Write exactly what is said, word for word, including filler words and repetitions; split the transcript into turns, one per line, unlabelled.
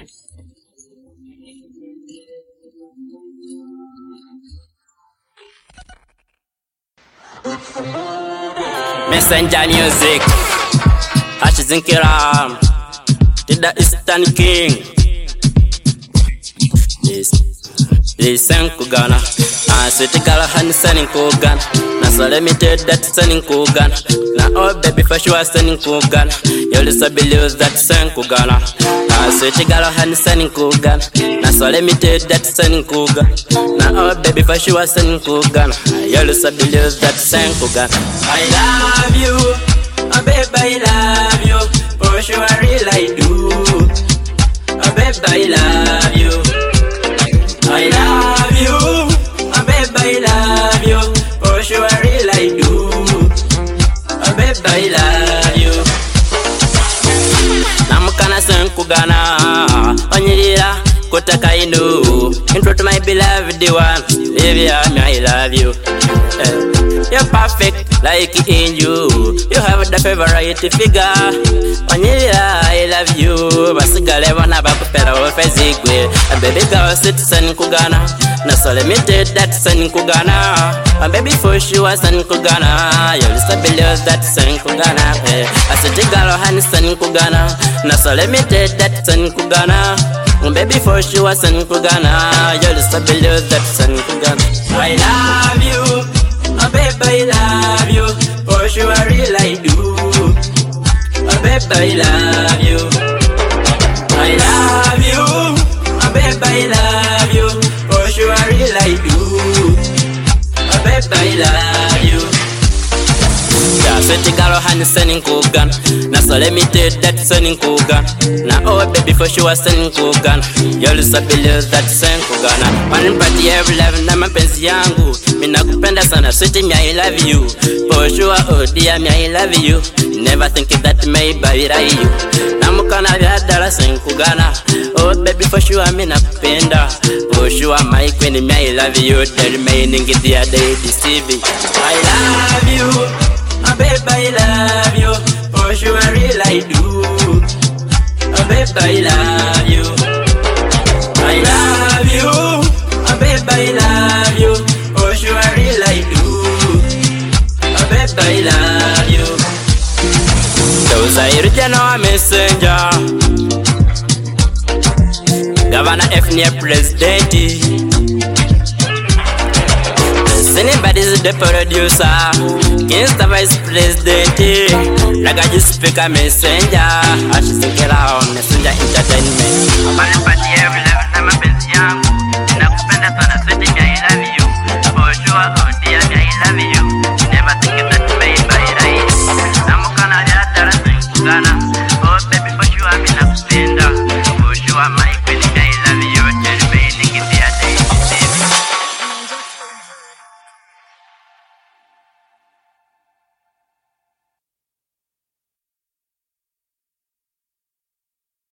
Messenger music, Ashes in Kiram, did the Eastern King. This, this Sen Kugana, I swear to God, I'm sending Kugan. Now so limited that sending Kugan. Now oh baby for sure sending Kugan. You listen believe that Sen Kugana. I swear to God, I'm sending Kugan. Now so limited that sending Kugan. Now oh baby for sure sending Kugan. You listen believe that Sen Kugan. I love you, oh baby I love you. For sure I really do. Oh baby I love you. I love you, oh baby I love you. For sure I really do. Oh baby I love you. Namukana Sen Kugana, Onyirira Kotaka inu. Intro to my beloved one, Livia, I love you. uh, You're perfect like in you. You have the favorite figure. Onyirira, I love you. Basigale wana bakupera ofezigwe. A baby girl citizen Kugana. Na so limited that Sen Kugana. A baby for sure Sen Kugana. You listen below that Sen Kugana. A city girl hand Sen Kugana. Na so limited that Sen Kugana. Baby for sure Sen Kugana. You listen below that Sen Kugana. I love you, oh baby I love you. For sure I really do. Oh baby I love you. I love you, oh baby I love you. For sure I really do. Oh baby I love you. Yeah, sweetie girl, honey, sending Kugan. Now so limited that sending Kugan. Now oh baby for sure sending Kugan. You listen believe that Sen Kugana. One party every level na mapenzi yangu. Mina kupenda sana sweetie me I love you. For sure oh dear me I love you. Never think that maybe I you. Namukana vyadala Sen Kugana. Oh baby for sure mina kupenda. For sure my queen me I love you. The remaining the day deceiving. I love you, oh baby I love you. For sure I really do. Oh baby I love you. I love you, oh baby I love you. For sure I really do. Oh baby I love you. Those are original messenger. Governor F near president. Anybody's the producer, Gangsta vice president. Like I just speak a messenger. I should think it out, messenger entertainment. I'm party every